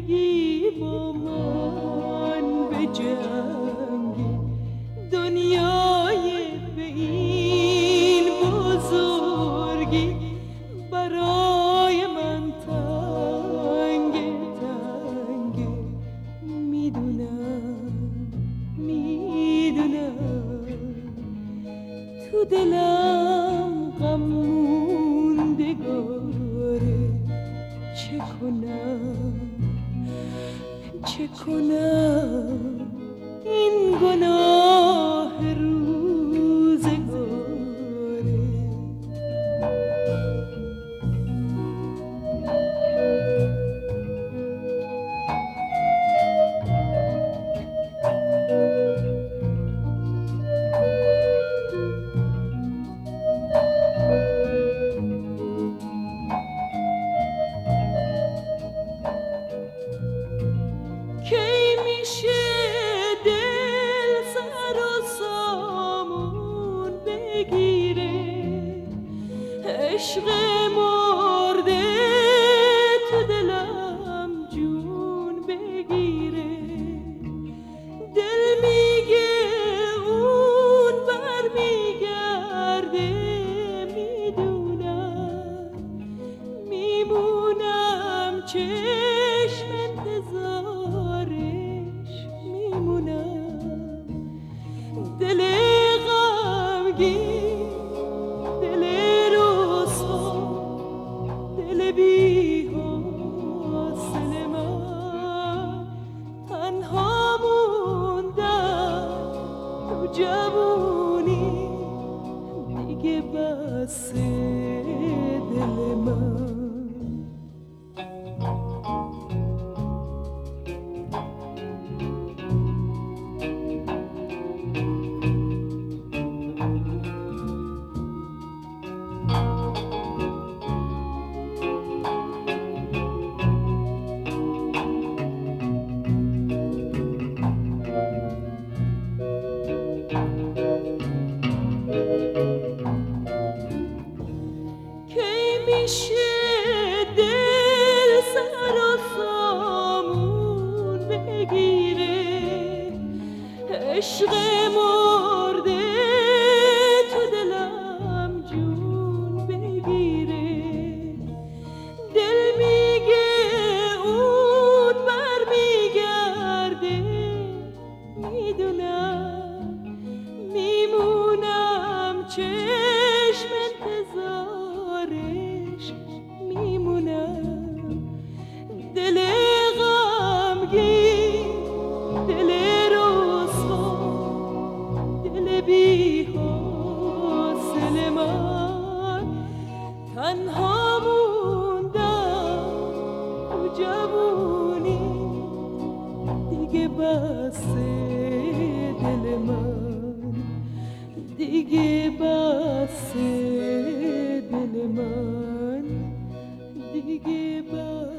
بگی با من به جنگ دنیای به این بزرگی برای من تنگ تنگ. میدونم تو دلم غم موندگاره. چه کنم این گناه روزگاره. کی میشه دل سر و سامون بگیره؟ عشق مرده تو دلم جون بگیره. دل میگه اون بر میگرده. میمونم چشم انتظارش. میمونم دل غمگین، دل رسوا، دل بی حوصله. من تنها موندم تو جوونی، دیگه بسه دل من. میشه دل سر و سامون بگیره؟ عشق مرده تو دلم جون بگیره. دل میگه اون بر میگرده. میمونم چشم انتظارش. میمونم دل غمگین، دل رسوا، دل بی حوصله. من تنها موندم تو جوونی، دیگه بسه دل من، دیگه بسه دل من، دیگه بسه.